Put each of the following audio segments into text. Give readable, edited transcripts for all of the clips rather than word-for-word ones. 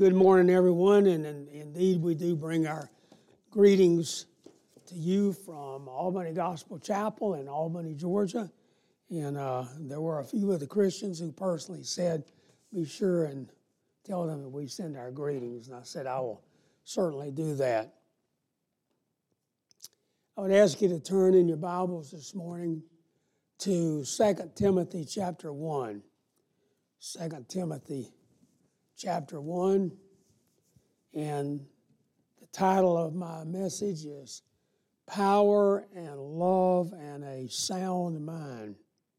good morning, everyone, and indeed we do bring our greetings to you from Albany Gospel Chapel in Albany, Georgia. And there were a few of the Christians who personally said, be sure and tell them that we send our greetings. And I said, I will certainly do that. I would ask you to turn in your Bibles this morning to 2 Timothy chapter 1. 2 Timothy chapter 1, and the title of my message is Power and Love and a Sound Mind.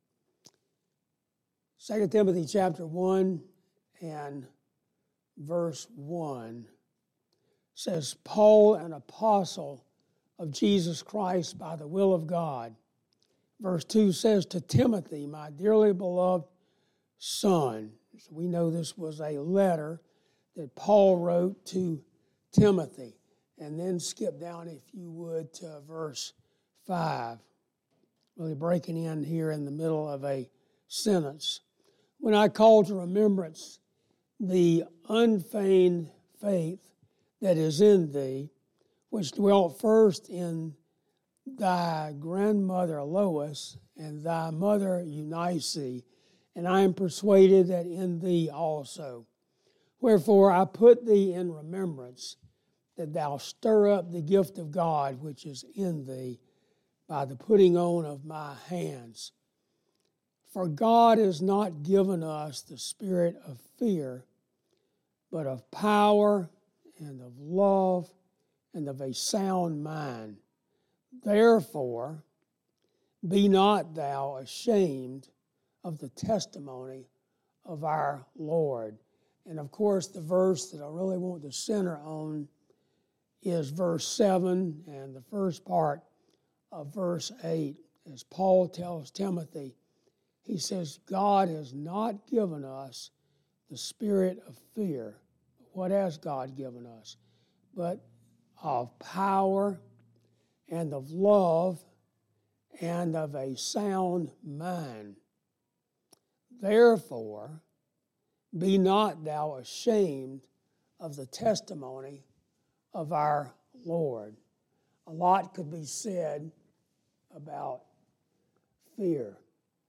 2 Timothy chapter 1 and verse 1 says, Paul, an apostle of Jesus Christ by the will of God. Verse 2 says, to Timothy, my dearly beloved son. So we know this was a letter that Paul wrote to Timothy. And then skip down, if you would, to verse 5. Really breaking in here in the middle of a sentence. When I call to remembrance the unfeigned faith that is in thee, which dwelt first in thy grandmother Lois and thy mother Eunice, and I am persuaded that in thee also. Wherefore I put thee in remembrance, that thou stir up the gift of God which is in thee by the putting on of my hands. For God has not given us the spirit of fear, but of power and of love and of a sound mind. Therefore, be not thou ashamed of the testimony of our Lord. And of course, the verse that I really want to center on is verse 7 and the first part of verse 8. As Paul tells Timothy, he says, God has not given us the spirit of fear. What has God given us? But of power and of love and of a sound mind. Therefore, be not thou ashamed of the testimony of our Lord. A lot could be said about fear.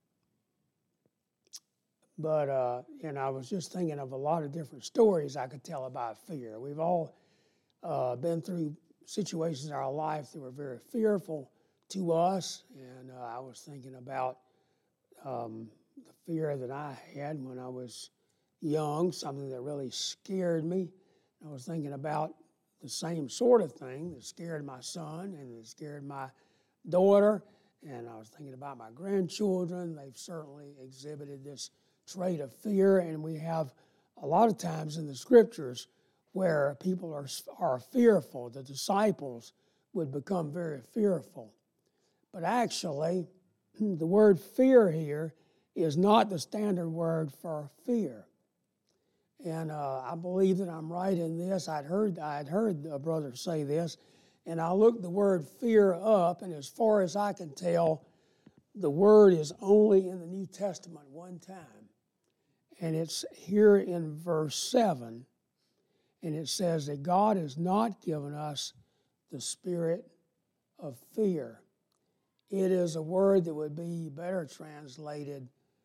But, I was just thinking of a lot of different stories I could tell about fear. We've all been through situations in our life that were very fearful to us. And I was thinking about the fear that I had when I was young, something that really scared me. I was thinking about the same sort of thing that scared my son and that scared my daughter. And I was thinking about my grandchildren. They've certainly exhibited this trait of fear. And we have a lot of times in the scriptures where people are fearful. The disciples would become very fearful. But actually, the word fear here is not the standard word for fear. And I believe that I'm right in this. I'd heard a brother say this, and I looked the word fear up, and as far as I can tell, the word is only in the New Testament one time. And it's here in verse 7, and it says that God has not given us the spirit of fear. It is a word that would be better translated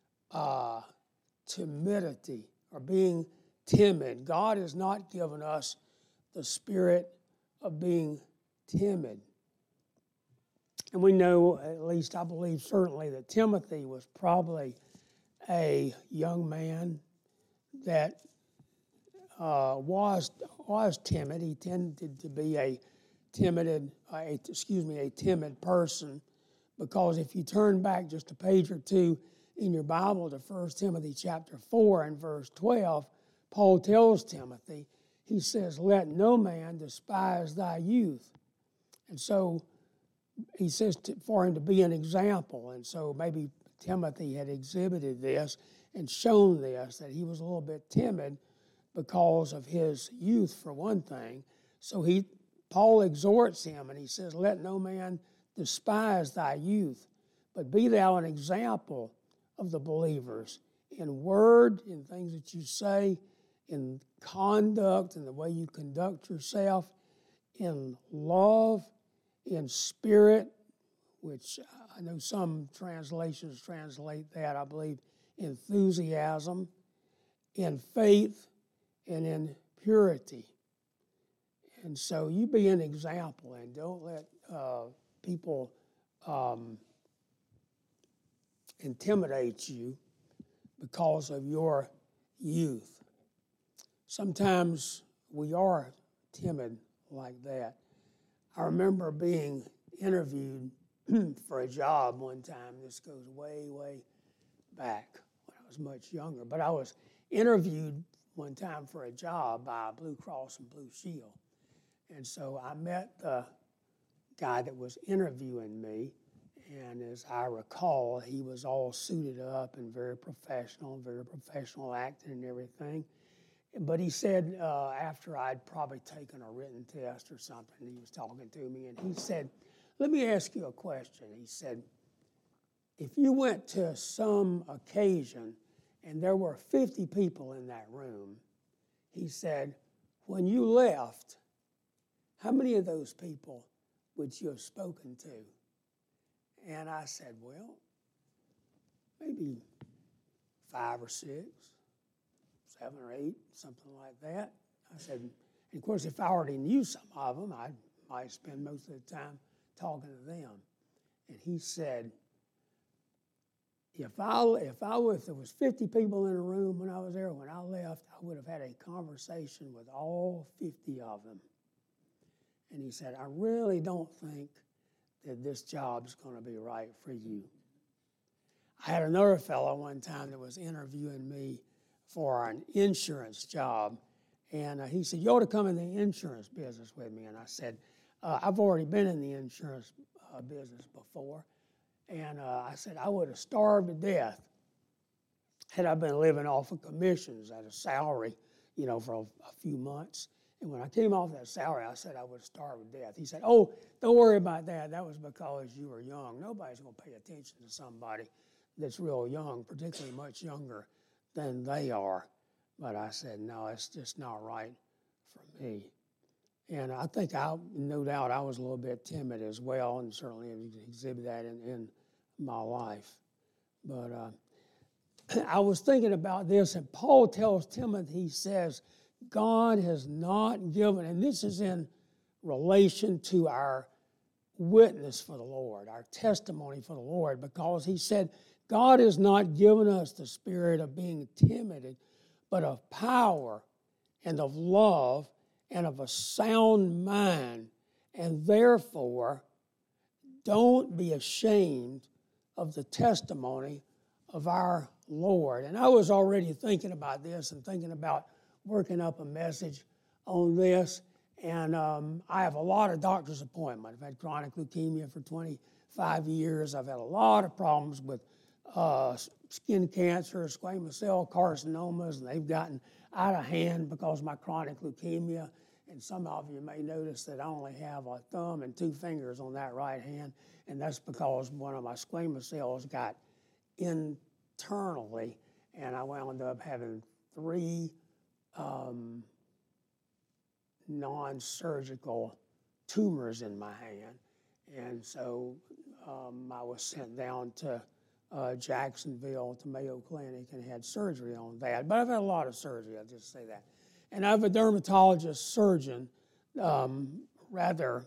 timidity, or being timid. God has not given us the spirit of being timid. And we know, at least I believe certainly, that Timothy was probably a young man that was timid. He tended to be a timid person, because if you turn back just a page or two in your Bible to 1 Timothy chapter 4 and verse 12, Paul tells Timothy, he says, let no man despise thy youth. And so he says for him to be an example. And so maybe Timothy had exhibited this and shown this, that he was a little bit timid because of his youth, for one thing. So Paul exhorts him, and he says, let no man despise thy youth, but be thou an example of the believers in word, in things that you say, in conduct and the way you conduct yourself, in love, in spirit, which I know some translations translate that, I believe, enthusiasm, in faith, and in purity. And so you be an example and don't let people intimidate you because of your youth. Sometimes we are timid like that. I remember being interviewed for a job one time. This goes way, way back when I was much younger. But I was interviewed one time for a job by Blue Cross and Blue Shield. And so I met the guy that was interviewing me. And as I recall, he was all suited up and very professional acting and everything. But he said, after I'd probably taken a written test or something, he was talking to me, and he said, let me ask you a question. He said, if you went to some occasion and there were 50 people in that room, he said, when you left, how many of those people would you have spoken to? And I said, well, maybe 5 or 6. 7 or 8, something like that. I said, and of course, if I already knew some of them, I might spend most of the time talking to them. And he said, if there was 50 people in a room when I was there, when I left, I would have had a conversation with all 50 of them. And he said, I really don't think that this job's going to be right for you. I had another fellow one time that was interviewing me for an insurance job. And he said, you ought to come in the insurance business with me. And I said, I've already been in the insurance business before. And I said, I would have starved to death had I been living off of commissions at a salary, for a few months. And when I came off that salary, I said I would have starved to death. He said, oh, don't worry about that. That was because you were young. Nobody's going to pay attention to somebody that's real young, particularly much younger than they are. But I said, no, it's just not right for me. And I think no doubt I was a little bit timid as well, and certainly exhibit that in my life. But I was thinking about this, and Paul tells Timothy, he says, God has not given, and this is in relation to our witness for the Lord, our testimony for the Lord, because he said, God has not given us the spirit of being timid, but of power and of love and of a sound mind. And therefore, don't be ashamed of the testimony of our Lord. And I was already thinking about this and thinking about working up a message on this. And I have a lot of doctor's appointments. I've had chronic leukemia for 25 years. I've had a lot of problems with skin cancer, squamous cell carcinomas, and they've gotten out of hand because of my chronic leukemia. And some of you may notice that I only have a thumb and 2 fingers on that right hand, and that's because one of my squamous cells got internally, and I wound up having 3 non-surgical tumors in my hand. And so I was sent down to Jacksonville to Mayo Clinic and had surgery on that. But I've had a lot of surgery, I'll just say that. And I have a dermatologist surgeon, rather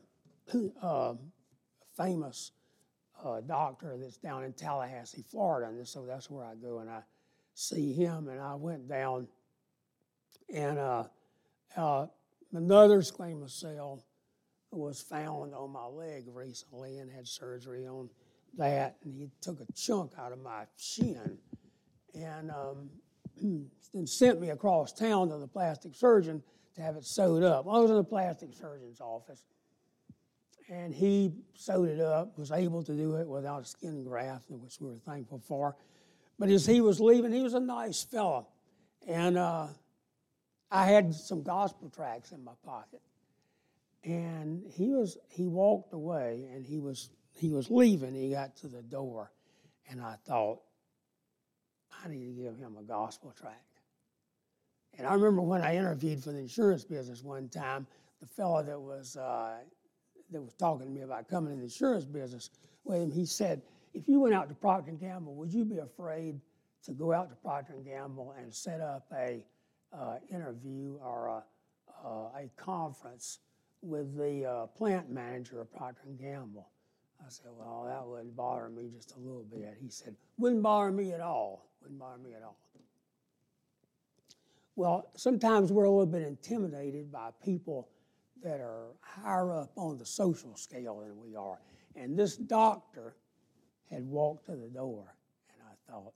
famous doctor that's down in Tallahassee, Florida. And so that's where I go and I see him. And I went down and another squamous cell was found on my leg recently and had surgery on that, and he took a chunk out of my shin and then sent me across town to the plastic surgeon to have it sewed up. I was in the plastic surgeon's office, and he sewed it up, was able to do it without a skin graft, which we were thankful for. But as he was leaving, he was a nice fellow, and I had some gospel tracts in my pocket. And he walked away, and he was leaving. He got to the door, and I thought, I need to give him a gospel tract. And I remember when I interviewed for the insurance business one time, the fellow that was talking to me about coming in the insurance business with him, he said, if you went out to Procter & Gamble, would you be afraid to go out to Procter & Gamble and set up a interview or a conference with the plant manager of Procter & Gamble? I said, well, that wouldn't bother me just a little bit. He said, wouldn't bother me at all. Wouldn't bother me at all. Well, sometimes we're a little bit intimidated by people that are higher up on the social scale than we are. And this doctor had walked to the door, and I thought,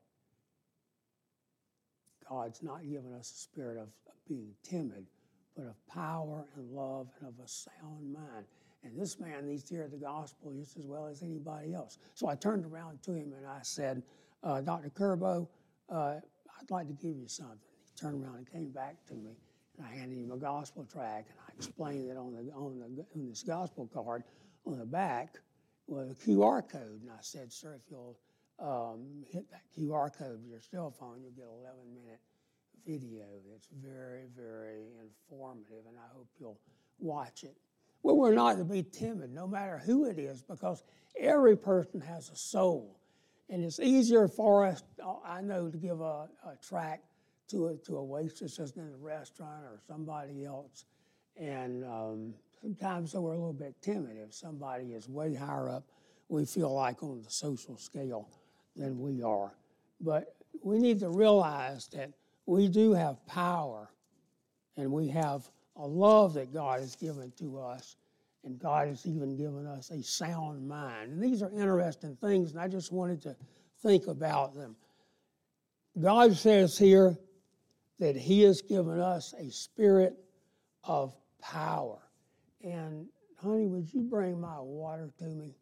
God's not given us a spirit of being timid, but of power and love and of a sound mind. And this man needs to hear the gospel just as well as anybody else. So I turned around to him and I said, Dr. Curbo, I'd like to give you something. He turned around and came back to me, and I handed him a gospel tract, and I explained that on this gospel card on the back was a QR code. And I said, sir, if you'll hit that QR code with your cell phone, you'll get an 11-minute video that's very, very informative, and I hope you'll watch it. Well, we're not to be timid, no matter who it is, because every person has a soul. And it's easier for us, I know, to give a tract to a waitress just in a restaurant or somebody else. And sometimes we're a little bit timid. If somebody is way higher up, we feel like on the social scale than we are. But we need to realize that we do have power, and we have a love that God has given to us, and God has even given us a sound mind. And these are interesting things, and I just wanted to think about them. God says here that He has given us a spirit of power. And, honey, would you bring my water to me?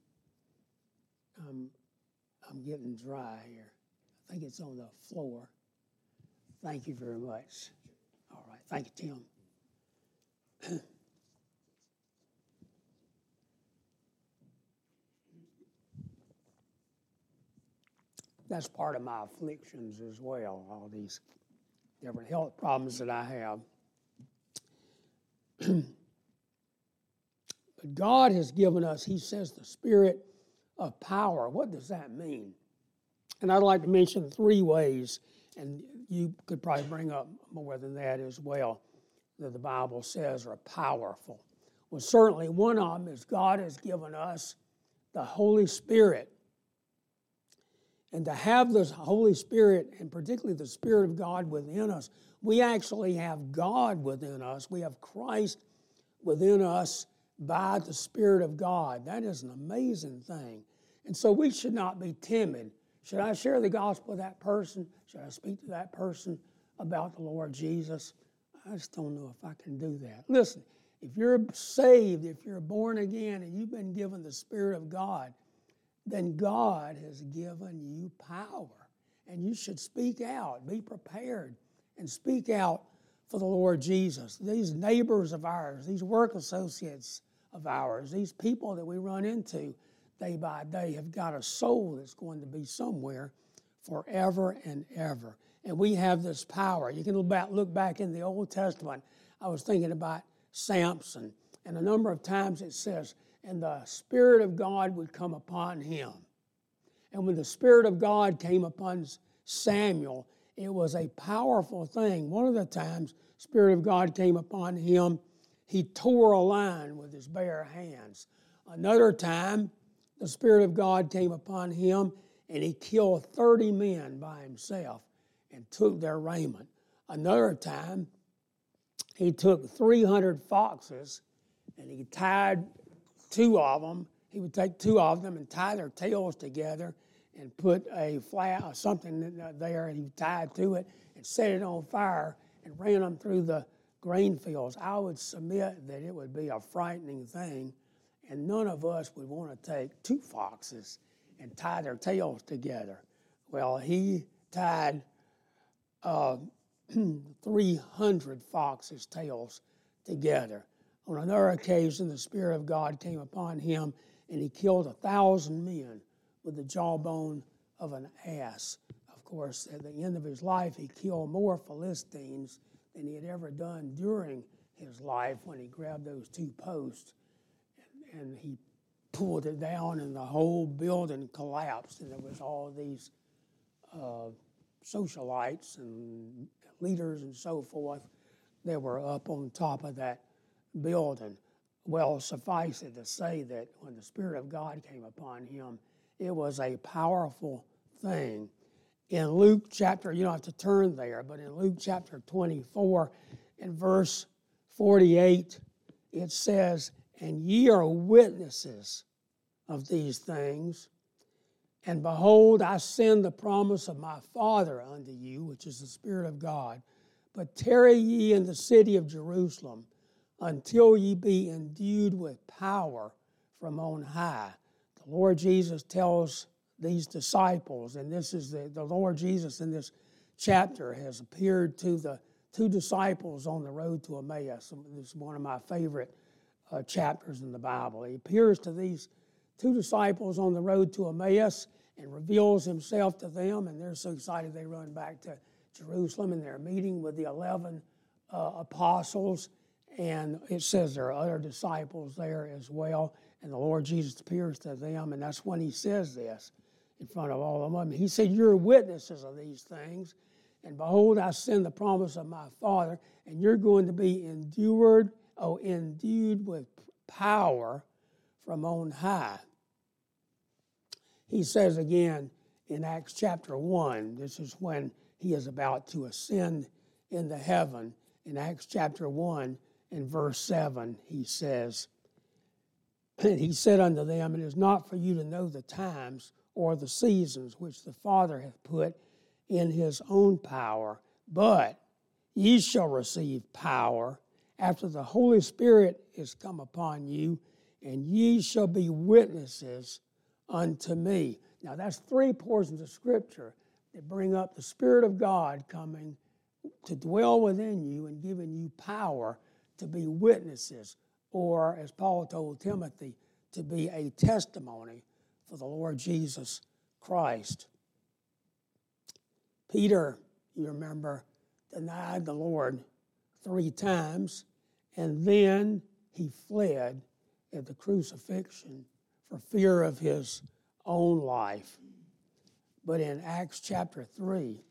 I'm getting dry here. I think it's on the floor. Thank you very much. All right. Thank you, Tim. That's part of my afflictions as well, all these different health problems that I have. But God has given us, He says, the spirit of power. What does that mean? And I'd like to mention 3 ways, and you could probably bring up more than that as well, that the Bible says are powerful. Well, certainly one of them is God has given us the Holy Spirit. And to have the Holy Spirit, and particularly the Spirit of God within us, we actually have God within us. We have Christ within us by the Spirit of God. That is an amazing thing. And so we should not be timid. Should I share the gospel with that person? Should I speak to that person about the Lord Jesus? I just don't know if I can do that. Listen, if you're saved, if you're born again, and you've been given the Spirit of God, then God has given you power. And you should speak out, be prepared, and speak out for the Lord Jesus. These neighbors of ours, these work associates of ours, these people that we run into day by day have got a soul that's going to be somewhere forever and ever. And we have this power. You can look back in the Old Testament. I was thinking about Samson, and a number of times it says, and the Spirit of God would come upon him. And when the Spirit of God came upon Samuel, it was a powerful thing. One of the times the Spirit of God came upon him, he tore a lion with his bare hands. Another time, the Spirit of God came upon him, and he killed 30 men by himself and took their raiment. Another time, he took 300 foxes, and he tied 2 of them. He would take 2 of them and tie their tails together and put a something there, and he tied to it and set it on fire and ran them through the grain fields. I would submit that it would be a frightening thing, and none of us would want to take 2 foxes and tie their tails together. Well, he tied 300 foxes' tails together. On another occasion, the Spirit of God came upon him, and he killed 1,000 men with the jawbone of an ass. Of course, at the end of his life, he killed more Philistines than he had ever done during his life when he grabbed those two posts and he pulled it down and the whole building collapsed, and there was all these socialites and leaders and so forth that were up on top of that building. Well, suffice it to say that when the Spirit of God came upon him, it was a powerful thing. In Luke chapter, you don't have to turn there, but in Luke chapter 24 and verse 48, it says, "And ye are witnesses of these things. And behold, I send the promise of my Father unto you," which is the Spirit of God. "But tarry ye in the city of Jerusalem until ye be endued with power from on high." The Lord Jesus tells these disciples, and this is the Lord Jesus in this chapter has appeared to the two disciples on the road to Emmaus. This is one of my favorite chapters in the Bible. He appears to these two disciples on the road to Emmaus and reveals himself to them, and they're so excited they run back to Jerusalem, and they're meeting with the 11 apostles, and it says there are other disciples there as well, and the Lord Jesus appears to them, and that's when he says this in front of all of them. He said, "You're witnesses of these things, and behold, I send the promise of my Father, and you're going to be endued with power from on high." He says again in Acts chapter 1, this is when he is about to ascend into heaven. In Acts chapter 1 and verse 7, he says, "And he said unto them, It is not for you to know the times or the seasons which the Father hath put in his own power, but ye shall receive power after the Holy Spirit is come upon you, and ye shall be witnesses unto me." Now that's three portions of Scripture that bring up the Spirit of God coming to dwell within you and giving you power to be witnesses, or as Paul told Timothy, to be a testimony for the Lord Jesus Christ. Peter, you remember, denied the Lord 3 times, and then he fled at the crucifixion for fear of his own life. But in Acts chapter 3,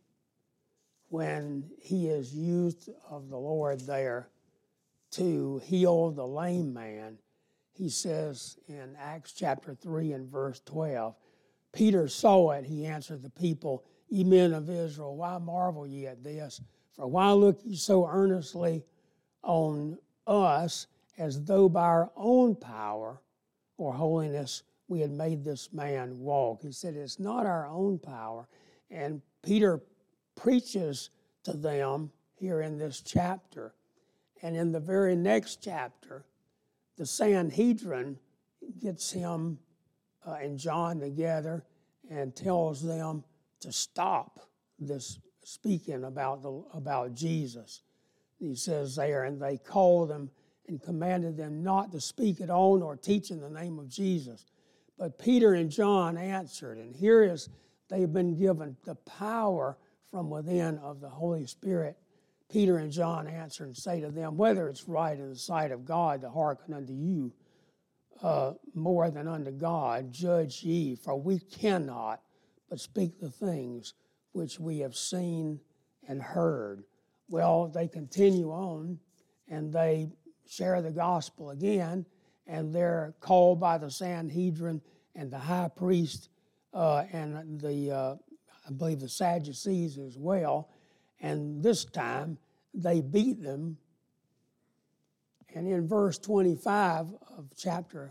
when he is used of the Lord there to heal the lame man, he says in Acts chapter 3 and verse 12, "Peter saw it, he answered the people, Ye men of Israel, why marvel ye at this? For why look ye so earnestly on us, as though by our own power or holiness we had made this man walk?" He said, it's not our own power. And Peter preaches to them here in this chapter. And in the very next chapter, the Sanhedrin gets him and John together and tells them to stop this speaking about Jesus. He says there, "And they called them and commanded them not to speak at all nor teach in the name of Jesus. But Peter and John answered," and here is, they've been given the power from within of the Holy Spirit. "Peter and John answer and say to them, Whether it's right in the sight of God to hearken unto you more than unto God, judge ye, for we cannot but speak the things which we have seen and heard." Well, they continue on, and they share the gospel again, and they're called by the Sanhedrin and the high priest and I believe the Sadducees as well. And this time they beat them. And in verse 25 of chapter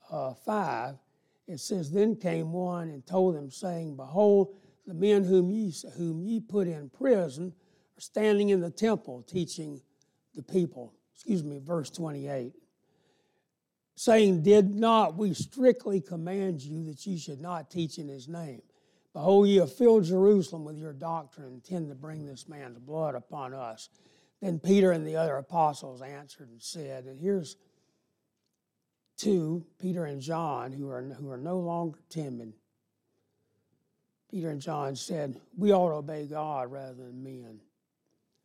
5, it says, "Then came one and told them, saying, Behold, the men whom ye put in prison are standing in the temple teaching the people." Verse 28. "Saying, Did not we strictly command you that ye should not teach in his name? Behold, ye have filled Jerusalem with your doctrine, and intend to bring this man's blood upon us." Then Peter and the other apostles answered and said, and here's two, Peter and John, who are no longer timid. Peter and John said, "We ought to obey God rather than men."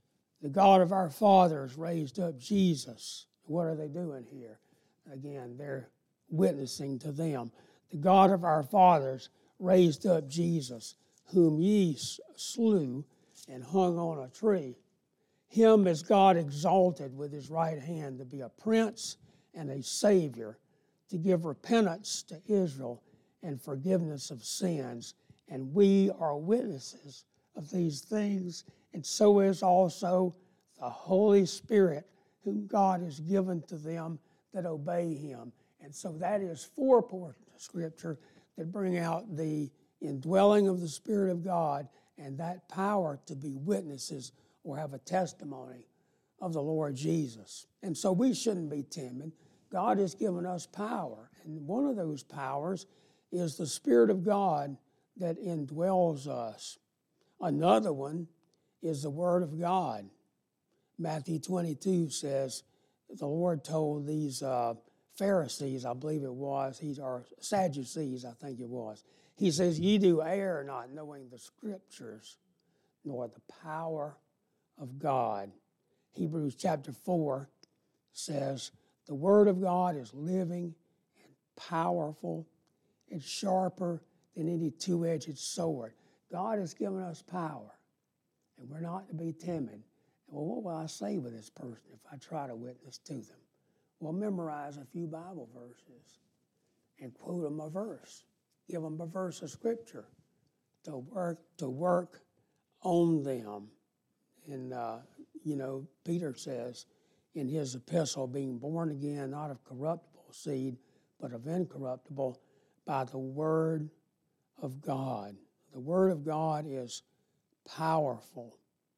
The God of our fathers raised up Jesus. What are they doing here? Again, they're witnessing to them. The God of our fathers raised up Jesus, whom ye slew and hung on a tree. Him has God exalted with his right hand to be a prince and a savior, to give repentance to Israel and forgiveness of sins. And we are witnesses of these things, and so is also the Holy Spirit, whom God has given to them that obey him. And so that is 4 portions of Scripture that bring out the indwelling of the Spirit of God and that power to be witnesses or have a testimony of the Lord Jesus. And so we shouldn't be timid. God has given us power, and one of those powers is the Spirit of God that indwells us. Another one is the Word of God. Matthew 22 says, the Lord told these Pharisees, I believe it was, or Sadducees, I think it was. He says, ye do err not knowing the Scriptures, nor the power of God. Hebrews chapter 4 says, the Word of God is living and powerful and sharper than any two-edged sword. God has given us power, and we're not to be timid. Well, what will I say with this person if I try to witness to them? Well, memorize a few Bible verses and quote them a verse. Give them a verse of Scripture to work on them. And, Peter says in his epistle, being born again, not of corruptible seed, but of incorruptible, by the Word of God. The Word of God is powerful.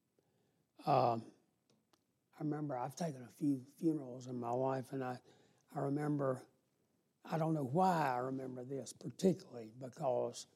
I remember I've taken a few funerals in my life, and I remember, I don't know why I remember this particularly, because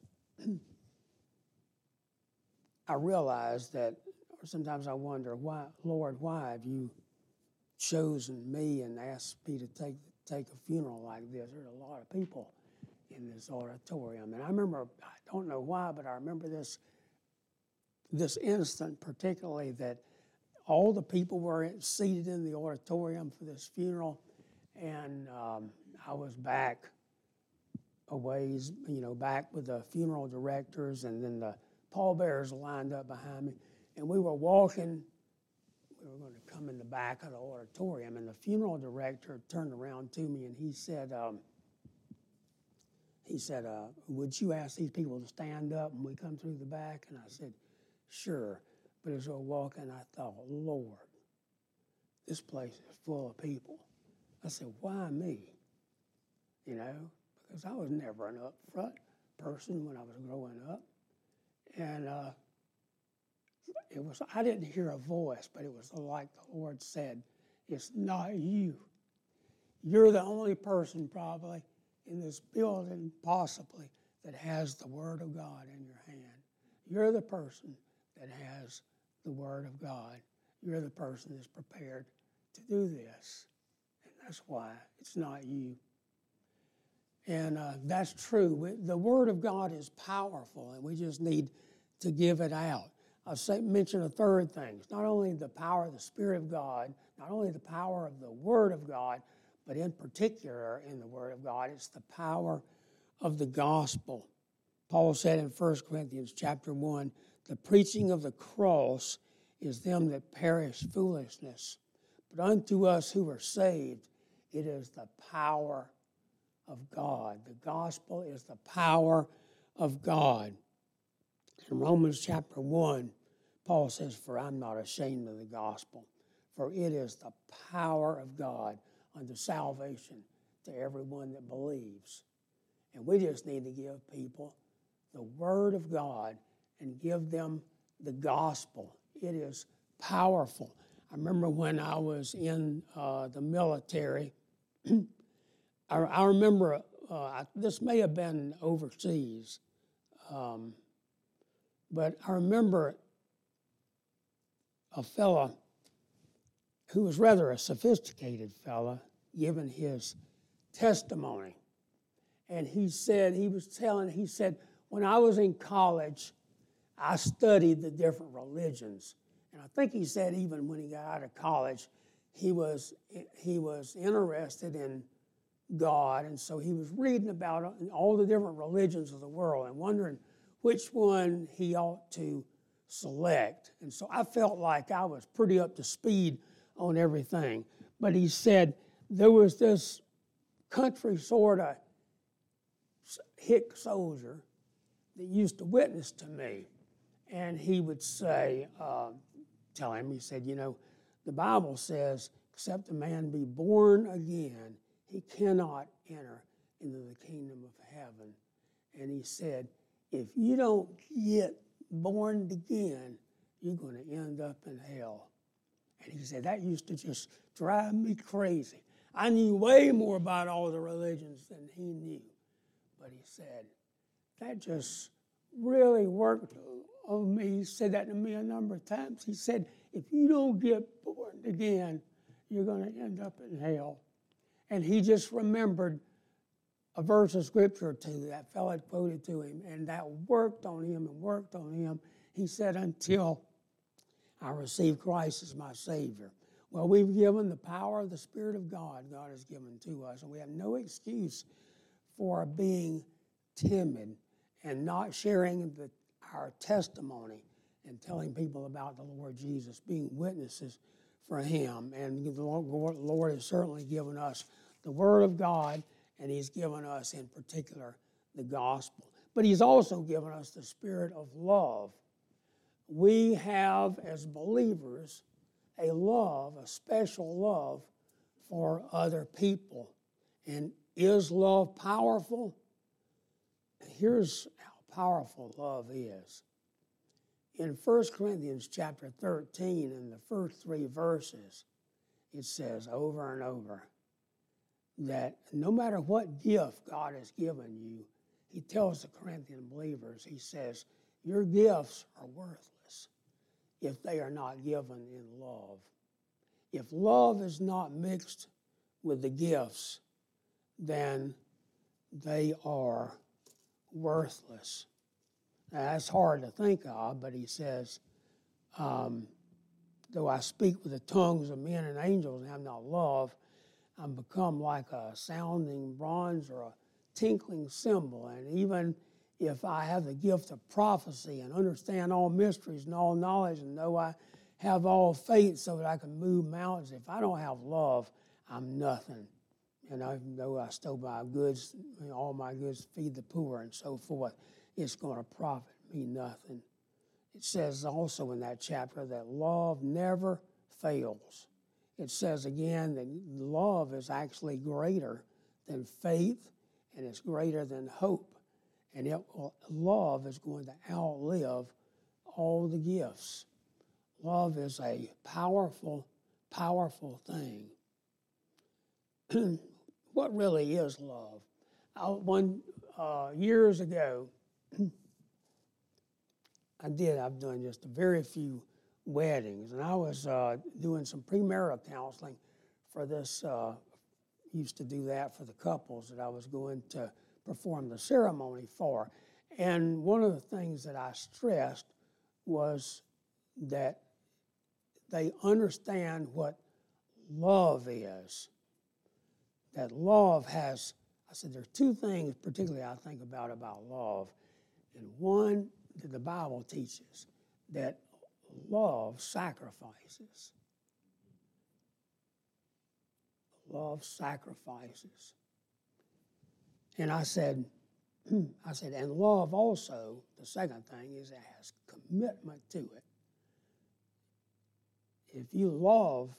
I realized that, or sometimes I wonder, why, Lord, why have you chosen me and asked me to take a funeral like this? There's a lot of people in this auditorium. And I remember, I don't know why, but I remember this instant particularly, that all the people were seated in the auditorium for this funeral, and I was back a ways, back with the funeral directors, and then the pallbearers lined up behind me, and we were walking. We were going to come in the back of the auditorium, and the funeral director turned around to me, and he said, would you ask these people to stand up when we come through the back? And I said, sure. But as I was walking, I thought, Lord, this place is full of people. I said, why me? Because I was never an upfront person when I was growing up. And I didn't hear a voice, but it was like the Lord said, it's not you. You're the only person probably in this building, possibly, that has the Word of God in your hand. You're the person that has the Word of God. You're the person that's prepared to do this. And that's why it's not you. And that's true. The Word of God is powerful, and we just need to give it out. I'll mention a third thing. It's not only the power of the Spirit of God, not only the power of the Word of God, but in particular in the Word of God, it's the power of the gospel. Paul said in 1 Corinthians chapter 1, the preaching of the cross is them that perish foolishness, but unto us who are saved, it is the power of God. The gospel is the power of God. In Romans chapter 1, Paul says, for I'm not ashamed of the gospel, for it is the power of God unto salvation to everyone that believes. And we just need to give people the Word of God and give them the gospel. It is powerful. I remember when I was in the military, I remember, this may have been overseas, but I remember a fella who was rather a sophisticated fella giving his testimony. And he said, when I was in college, I studied the different religions. And I think he said even when he got out of college, he was interested in God, and so he was reading about all the different religions of the world and wondering which one he ought to select. And so I felt like I was pretty up to speed on everything. But he said there was this country sort of hick soldier that used to witness to me. And he would say, tell him, he said, you know, the Bible says, except a man be born again, he cannot enter into the kingdom of heaven. And he said, if you don't get born again, you're going to end up in hell. And he said, that used to just drive me crazy. I knew way more about all the religions than he knew. But he said, that just really worked on me. He said that to me a number of times. He said, if you don't get born again, you're going to end up in hell. And he just remembered a verse of scripture or two that fellow had quoted to him, and that worked on him and worked on him. He said, until I received Christ as my Savior. Well, we've given the power of the Spirit of God has given to us, and we have no excuse for being timid and not sharing our testimony and telling people about the Lord Jesus, being witnesses for Him. And the Lord has certainly given us the Word of God, and He's given us in particular the gospel. But He's also given us the spirit of love. We have, as believers, a special love for other people. And is love powerful? Here's how powerful love is. In 1 Corinthians chapter 13, in the first 3 verses, it says over and over that no matter what gift God has given you, he tells the Corinthian believers, he says, your gifts are worthless if they are not given in love. If love is not mixed with the gifts, then they are worthless. Now, that's hard to think of, but he says, though I speak with the tongues of men and angels and have not love, I'm become like a sounding bronze or a tinkling cymbal. And even if I have the gift of prophecy and understand all mysteries and all knowledge, and know I have all faith so that I can move mountains, if I don't have love, I'm nothing. And even though I stow my goods, all my goods, feed the poor and so forth, it's going to profit me nothing. It says also in that chapter that love never fails. It says again that love is actually greater than faith, and it's greater than hope. And love is going to outlive all the gifts. Love is a powerful, powerful thing. What really is love? Years ago, I've done just a very few weddings, and I was doing some premarital counseling for this, used to do that for the couples that I was going to perform the ceremony for. And one of the things that I stressed was that they understand what love is. That love has, I said, there are 2 things particularly I think about love. And one, that the Bible teaches, that love sacrifices. Love sacrifices. And I said, and love also, the second thing is it has commitment to it. If you love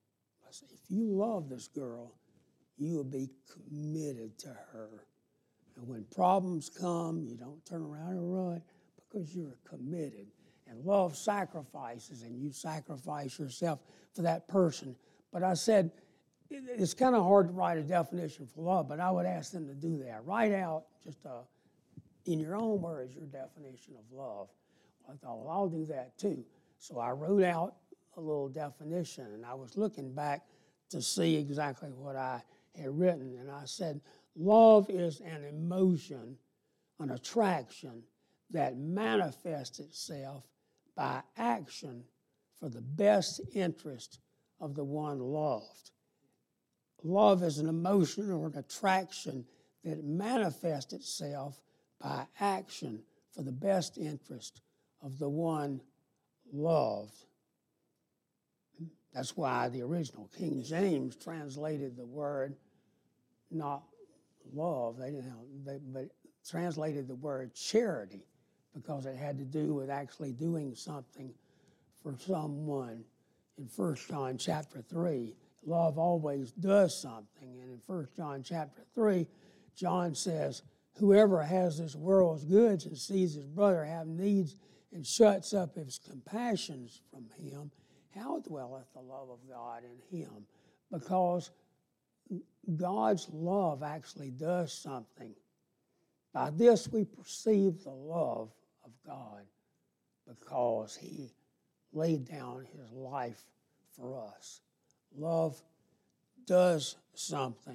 this girl, you will be committed to her. And when problems come, you don't turn around and run because you're committed. And love sacrifices, and you sacrifice yourself for that person. But I said, it's kind of hard to write a definition for love, but I would ask them to do that. Write out just in your own words your definition of love. Well, I thought, well, I'll do that too. So I wrote out a little definition, and I was looking back to see exactly what I had written. And I said, love is an emotion, an attraction that manifests itself by action for the best interest of the one loved. Love is an emotion or an attraction that manifests itself by action for the best interest of the one loved. That's why the original King James translated the word not love, but translated the word charity, because it had to do with actually doing something for someone. In 1 John chapter 3, love always does something. And in 1 John chapter 3, John says, whoever has this world's goods and sees his brother have needs and shuts up his compassions from him, how dwelleth the love of God in him? Because God's love actually does something. By this we perceive the love of God, because he laid down his life for us. Love does something.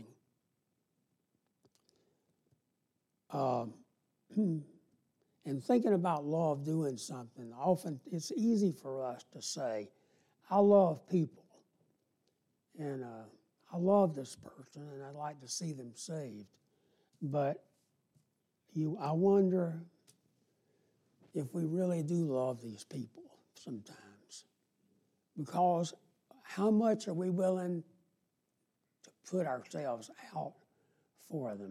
And thinking about love doing something, often it's easy for us to say, I love people, and I love this person, and I'd like to see them saved. But I wonder if we really do love these people sometimes. Because how much are we willing to put ourselves out for them?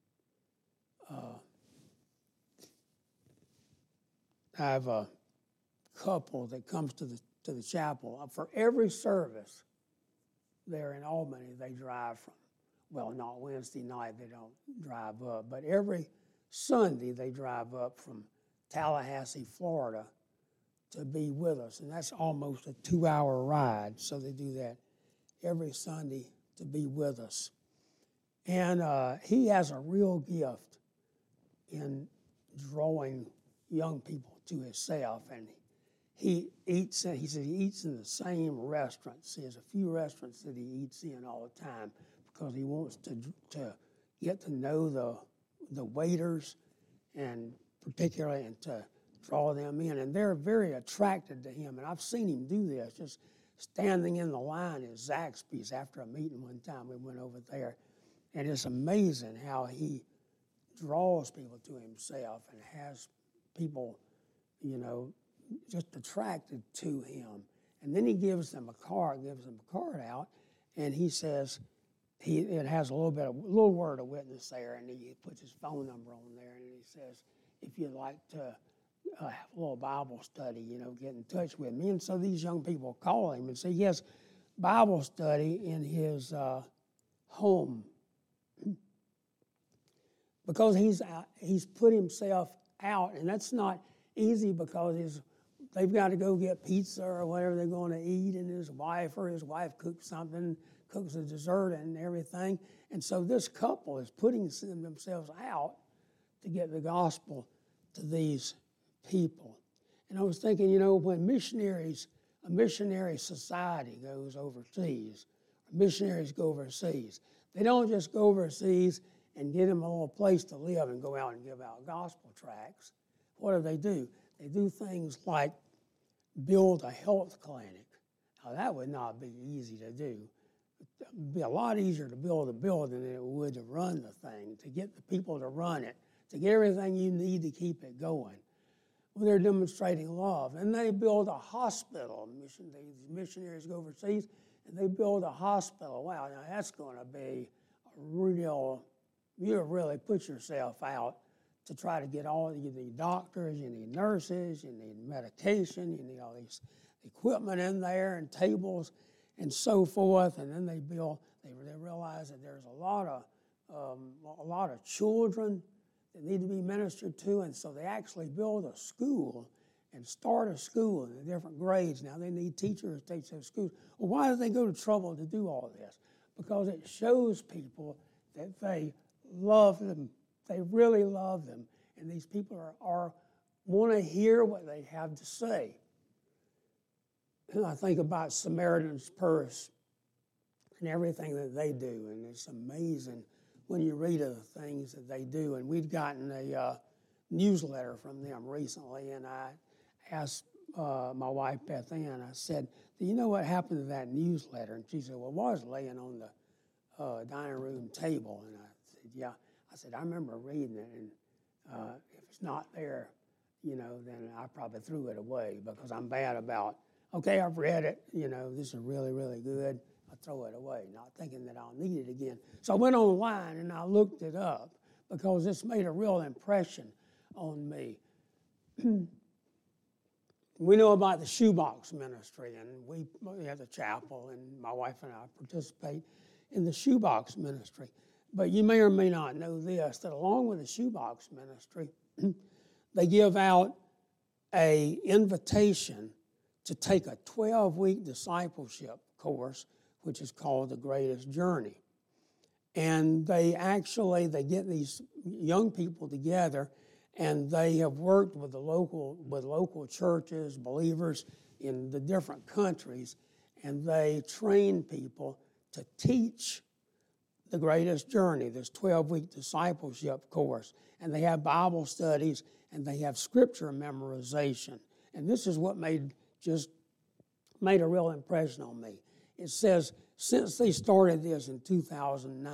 I have a couple that comes to the chapel. For every service there in Albany, they drive from, well, not Wednesday night, they don't drive up, but every Sunday they drive up from Tallahassee, Florida, to be with us. And that's almost a 2-hour ride. So they do that every Sunday to be with us. And he has a real gift in drawing young people to himself. And he eats in the same restaurants. He has a few restaurants that he eats in all the time because he wants to get to know the waiters, and particularly and to draw them in. And they're very attracted to him. And I've seen him do this, just standing in the line at Zaxby's after a meeting one time. We went over there. And it's amazing how he draws people to himself and has people, just attracted to him. And then he gives them a card out, and he says, it has a little word of witness there, and he puts his phone number on there, and he says, if you'd like to have a little Bible study, get in touch with me. And so these young people call him and say, he has Bible study in his home, because he's put himself out, and that's not easy because they've got to go get pizza or whatever they're going to eat, and his wife cooks something, cooks a dessert and everything. And so this couple is putting themselves out to get the gospel to these people. And I was thinking, when a missionary society goes overseas, missionaries go overseas, they don't just go overseas and get them a little place to live and go out and give out gospel tracts. What do? They do things like build a health clinic. Now, that would not be easy to do. It would be a lot easier to build a building than it would to run the thing, to get the people to run it, to get everything you need to keep it going. Well, they're demonstrating love. And they build a hospital. These missionaries go overseas, and they build a hospital. Wow, now that's going to be you really put yourself out to try to get you need doctors, you need nurses, you need medication, you need all these equipment in there and tables and so forth. And then they realize that there's a lot of children that need to be ministered to, and so they actually build a school and start a school in the different grades. Now they need teachers to teach those schools. Well, why do they go to trouble to do all this? Because it shows people that they love them. They really love them. And these people want to hear what they have to say. And I think about Samaritan's Purse and everything that they do. And it's amazing when you read of the things that they do. And we'd gotten a newsletter from them recently. And I asked my wife Beth Ann, I said, do you know what happened to that newsletter? And she said, well, it was laying on the dining room table. And I said, yeah. I said, I remember reading it, and if it's not there, then I probably threw it away because I'm bad about, okay, I've read it, this is really, really good. I throw it away, not thinking that I'll need it again. So I went online and I looked it up because it's made a real impression on me. We know about the shoebox ministry, and we have the chapel, and my wife and I participate in the shoebox ministry. But you may or may not know this, that along with the shoebox ministry, they give out an invitation to take a 12-week discipleship course, which is called The Greatest Journey. And they get these young people together, and they have worked with local churches, believers in the different countries, and they train people to teach The Greatest Journey, this 12-week discipleship course. And they have Bible studies, and they have scripture memorization. And this is what made a real impression on me. It says, since they started this in 2009,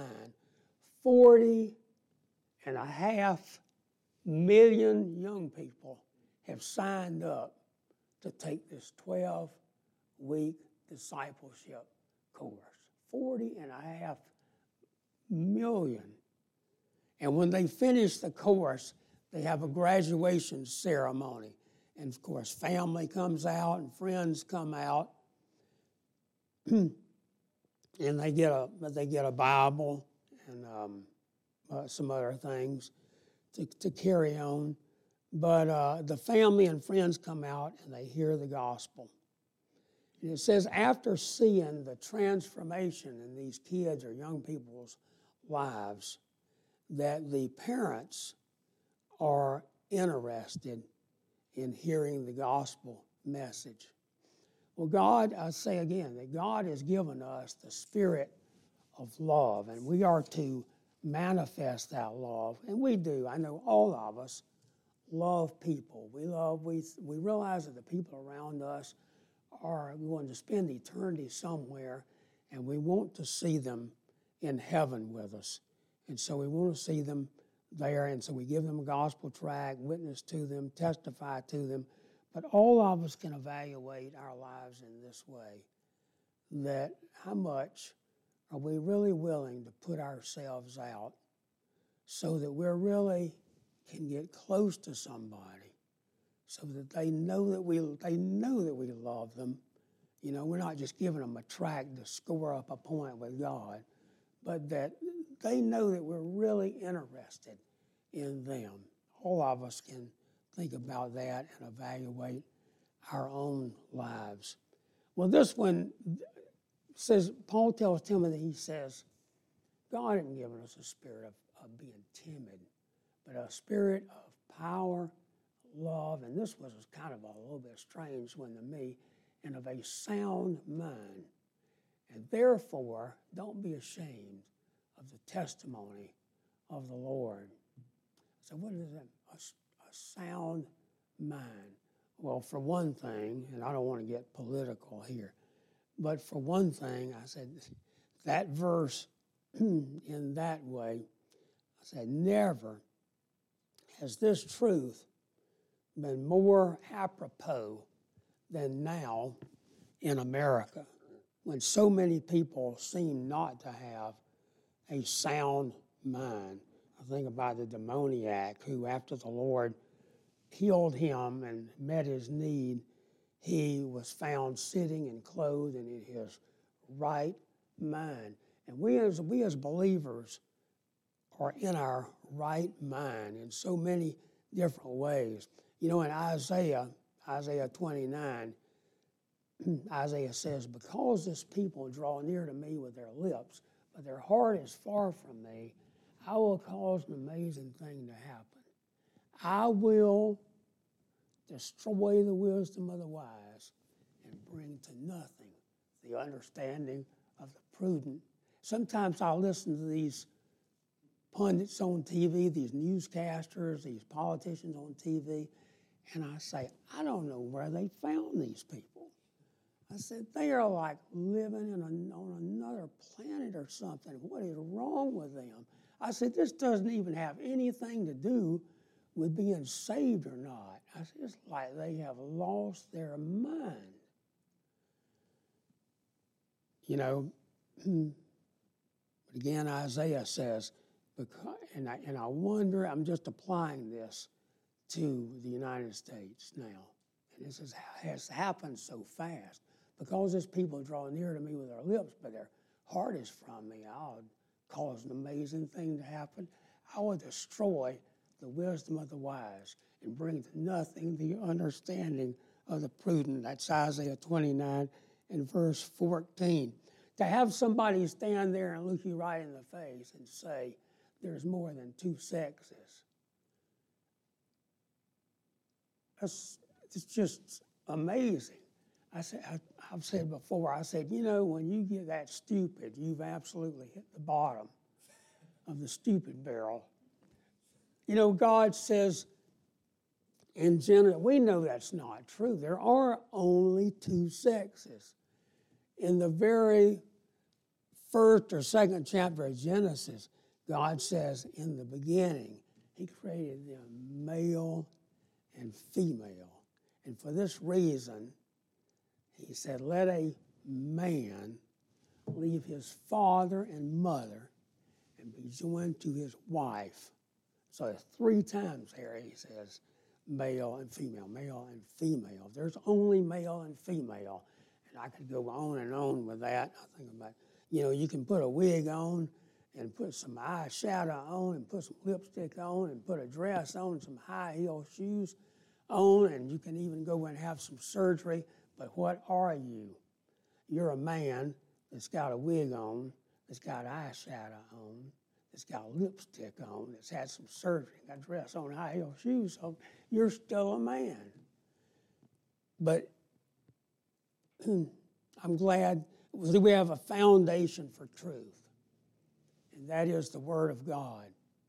40.5 million young people have signed up to take this 12-week discipleship course. 40.5 million. And when they finish the course, they have a graduation ceremony. And of course, family comes out and friends come out. And they get a Bible and some other things to carry on. But the family and friends come out and they hear the gospel. And it says, after seeing the transformation in these kids or young people's lives, that the parents are interested in hearing the gospel message. Well, God, I say again, that God has given us the spirit of love, and we are to manifest that love. And we do. I know all of us love people. We realize that the people around us are going to spend eternity somewhere, and we want to see them in heaven with us. And so we want to see them there, and so we give them a gospel tract, witness to them, testify to them. But all of us can evaluate our lives in this way, that how much are we really willing to put ourselves out so that we really can get close to somebody, so that they know that we love them. We're not just giving them a tract to score up a point with God, but that they know that we're really interested in them. All of us can think about that and evaluate our own lives. Well, this one says, Paul tells Timothy, he says, God hadn't given us a spirit of being timid, but a spirit of power, love, and this was kind of a little bit strange one to me, and of a sound mind. And therefore, don't be ashamed of the testimony of the Lord. So what is that? A sound mind. Well, for one thing, and I don't want to get political here, but for one thing, I said, that verse in that way, I said, never has this truth been more apropos than now in America, when so many people seem not to have a sound mind. I think about the demoniac who, after the Lord healed him and met his need, he was found sitting and clothed and in his right mind. And we as believers are in our right mind in so many different ways. In Isaiah 29, Isaiah says, because this people draw near to me with their lips, but their heart is far from me, I will cause an amazing thing to happen. I will destroy the wisdom of the wise and bring to nothing the understanding of the prudent. Sometimes I'll listen to these pundits on TV, these newscasters, these politicians on TV, And I say, I don't know where they found these people. I said, they are like living on another planet or something. What is wrong with them? I said, this doesn't even have anything to do with being saved or not. I said, it's like they have lost their mind. You know, but again, Isaiah says, and I wonder, I'm just applying this to the United States now. And this has happened so fast. Because this people draw near to me with their lips, but their heart is from me, I'll cause an amazing thing to happen. I will destroy the wisdom of the wise and bring to nothing the understanding of the prudent. That's Isaiah 29 and verse 14. To have somebody stand there and look you right in the face and say, there's more than two sexes. It's just amazing. I've said before, I said, you know, when you get that stupid, you've absolutely hit the bottom of the stupid barrel. You know, God says in Genesis, we know that's not true. There are only two sexes. In the very first or second chapter of Genesis, God says, in the beginning, He created them male and female. And for this reason, He said, let a man leave his father and mother and be joined to his wife. So 3 times here he says male and female, male and female. There's only male and female. And I could go on and on with that. I think about, you know, you can put a wig on and put some eyeshadow on and put some lipstick on and put a dress on, some high-heel shoes on, and you can even go and have some surgery. But what are you? You're a man that's got a wig on, that's got eyeshadow on, that's got lipstick on, that's had some surgery, got a dress on, high-heel shoes on. You're still a man. But I'm glad we have a foundation for truth, and that is the Word of God.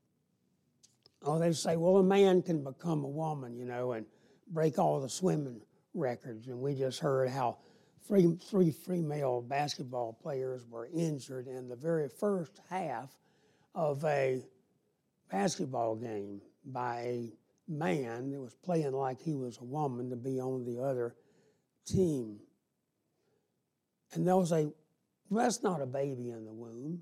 Oh, they say, well, a man can become a woman, you know, and break all the swimming records. And we just heard how three female basketball players were injured in the very first half of a basketball game by a man that was playing like he was a woman to be on the other team. And they'll say, well, that's not a baby in the womb.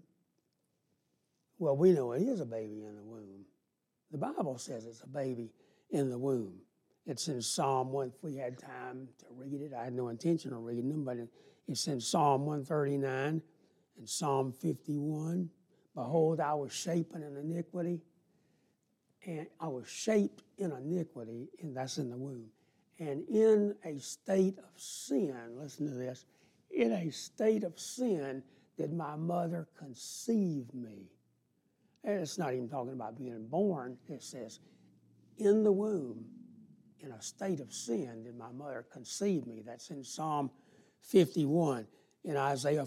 Well, we know it is a baby in the womb. The Bible says it's a baby in the womb. It's in Psalm 1. If we had time to read it, I had no intention of reading them, but it's in Psalm 139 and Psalm 51. Behold, I was shapen in iniquity, and I was shaped in iniquity, and that's in the womb. And in a state of sin, listen to this, in a state of sin did my mother conceive me. And it's not even talking about being born. It says, in the womb, in a state of sin did my mother conceive me. That's in Psalm 51. In Isaiah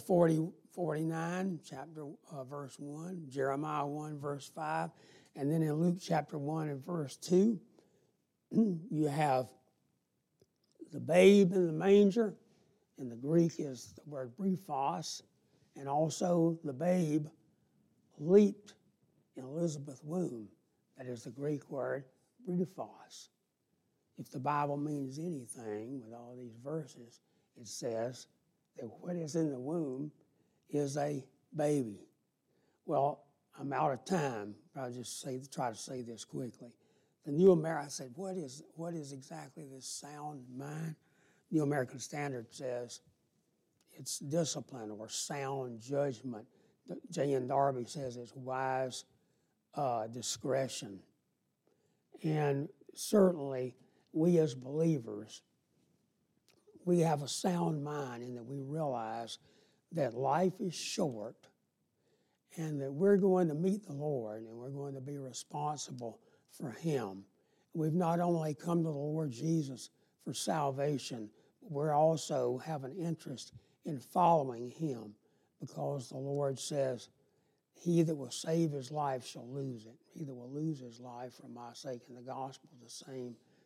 49, verse 1, Jeremiah 1, verse 5, and then in Luke chapter 1 and verse 2, you have the babe in the manger. In the Greek is the word brephos, and also the babe leaped in Elizabeth's womb. That is the Greek word brephos. If the Bible means anything with all these verses, it says that what is in the womb is a baby. Well, I'm out of time. I'll just try to say this quickly. The New American, I said, what is exactly this sound mind? New American Standard says it's discipline or sound judgment. J.N. Darby says it's wise discretion. And certainly, we as believers, we have a sound mind in that we realize that life is short and that we're going to meet the Lord and we're going to be responsible for Him. We've not only come to the Lord Jesus for salvation, but we also have an interest in following Him because the Lord says, he that will save his life shall lose it. He that will lose his life for my sake in the gospel, the same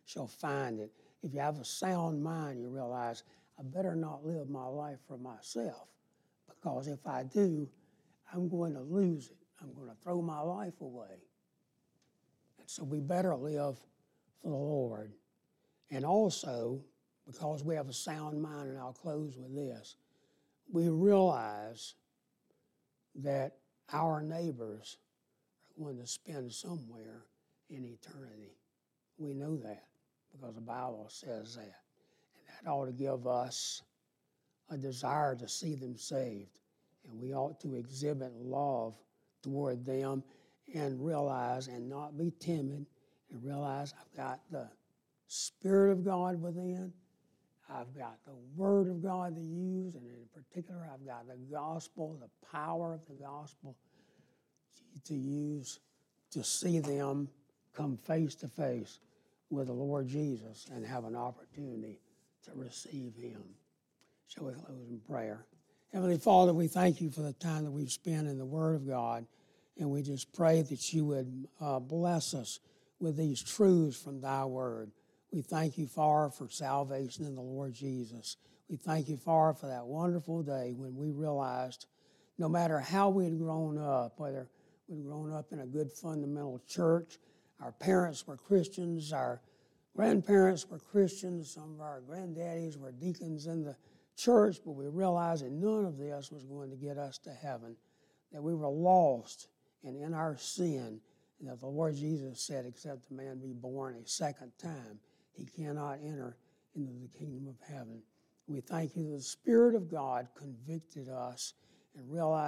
shall find it. If you have a sound mind, you realize, I better not live my life for myself, because if I do, I'm going to lose it. I'm going to throw my life away. And so we better live for the Lord. And also, because we have a sound mind, and I'll close with this, we realize that our neighbors are going to spend somewhere in eternity. We know that because the Bible says that. And that ought to give us a desire to see them saved. And we ought to exhibit love toward them and realize and not be timid and realize I've got the Spirit of God within. I've got the Word of God to use, and in particular, I've got the gospel, the power of the gospel to use to see them come face to face with the Lord Jesus and have an opportunity to receive Him. Shall we close in prayer? Heavenly Father, we thank you for the time that we've spent in the Word of God, and we just pray that you would bless us with these truths from thy Word. We thank you, Father, for salvation in the Lord Jesus. We thank you, Father, for that wonderful day when we realized no matter how we had grown up, whether we'd grown up in a good fundamental church, our parents were Christians, our grandparents were Christians, some of our granddaddies were deacons in the church, but we realized that none of this was going to get us to heaven, that we were lost and in our sin, and that the Lord Jesus said, except a man be born a second time, he cannot enter into the kingdom of heaven. We thank you that the Spirit of God convicted us and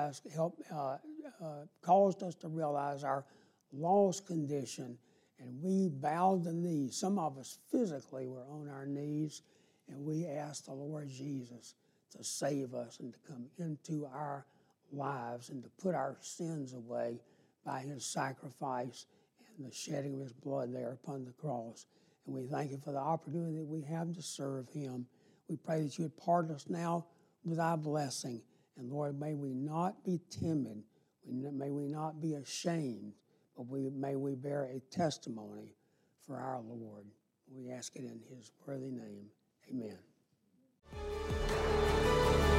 caused us to realize our lost condition, and we bowed the knees. Some of us physically were on our knees, and we asked the Lord Jesus to save us and to come into our lives and to put our sins away by His sacrifice and the shedding of His blood there upon the cross. And we thank you for the opportunity that we have to serve Him. We pray that you would pardon us now with thy blessing. And Lord, may we not be timid. May we not be ashamed, but may we bear a testimony for our Lord. We ask it in His worthy name. Amen.